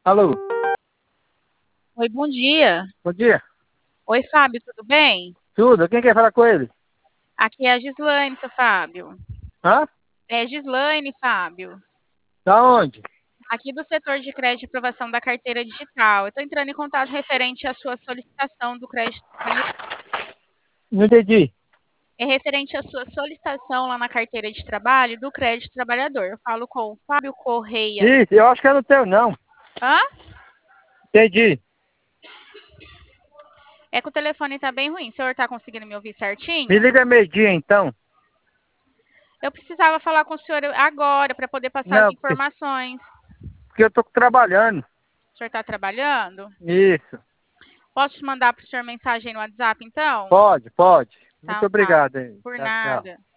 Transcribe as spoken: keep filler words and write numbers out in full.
Alô, Oi, bom dia. bom dia. Oi, Fábio, tudo bem? Tudo? Quem quer falar com ele? Aqui é a Gislaine, seu Fábio. Hã? É Gislaine, Fábio. Da onde? Aqui do setor de crédito e aprovação da carteira digital. Eu estou entrando em contato referente à sua solicitação do crédito trabalhador. Não entendi. É referente à sua solicitação lá na carteira de trabalho do crédito trabalhador. Eu falo com o Fábio Correia. Isso, eu acho que eu não tenho, não. Hã? Entendi. É que o telefone está bem ruim. O senhor está conseguindo me ouvir Me certinho? liga meio-dia, então. Eu precisava falar com o senhor agora para poder passar as Não, porque, informações. porque eu tô trabalhando. O senhor está trabalhando? Isso. Posso te mandar para o senhor mensagem no WhatsApp, então? Pode, pode. Muito Então tá. obrigado aí. Por Tchau, tchau. nada.